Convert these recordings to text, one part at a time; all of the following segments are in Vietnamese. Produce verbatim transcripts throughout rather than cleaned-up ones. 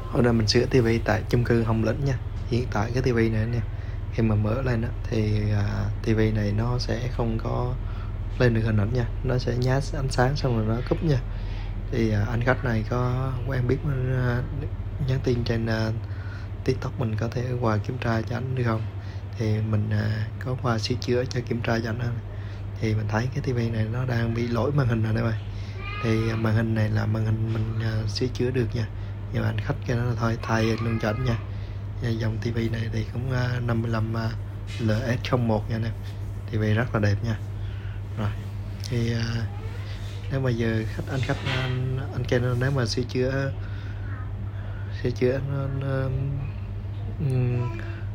Hôm nay mình sửa tivi tại chung cư Hồng Lĩnh nha. Hiện tại cái tivi này nha, khi mà mở lên á thì à, tivi này nó sẽ không có lên được hình ảnh nha, nó sẽ nhá ánh sáng xong rồi nó cúp nha. Thì à, anh khách này có quen biết à, nhắn tin trên à, TikTok, mình có thể qua kiểm tra cho anh được không? Thì mình à, có qua sửa chữa cho kiểm tra cho anh. Thì mình thấy cái tivi này nó đang bị lỗi màn hình rồi đây ơi. Thì màn hình này là màn hình mình uh, sửa chữa được nha, nhưng mà anh khách kia nó là thôi thay luôn cho anh nha. Dòng tivi này thì cũng uh, năm mươi lăm uh, L S không một nha nè, tivi rất là đẹp nha. Rồi thì uh, nếu mà giờ khách anh khách anh, anh kia nếu mà sửa chữa sửa chữa nó, nó, um,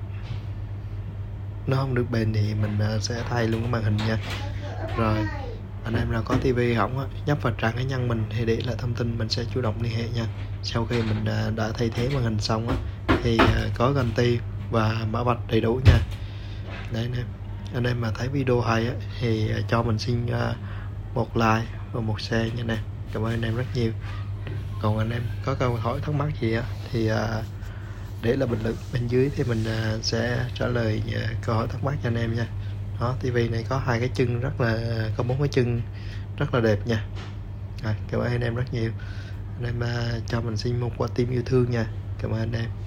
nó không được bền thì mình uh, sẽ thay luôn cái màn hình nha. Rồi anh em nào có tivi hỏng á, nhấp vào trang cá nhân mình thì để lại thông tin, mình sẽ chủ động liên hệ nha. Sau khi mình đã thay thế màn hình xong á thì có guarantee và mã vạch đầy đủ nha. Đấy anh em, anh em mà thấy video hay á thì cho mình xin một like và một share nha nè. Cảm ơn anh em rất nhiều. Còn anh em có câu hỏi thắc mắc gì á thì để lại bình luận bên dưới thì mình sẽ trả lời câu hỏi thắc mắc cho anh em nha. Đó, tivi này có hai cái chân rất là có bốn cái chân rất là đẹp nha. Rồi, cảm ơn anh em rất nhiều. Anh em uh, cho mình xin một quả tim yêu thương nha. Cảm ơn anh em.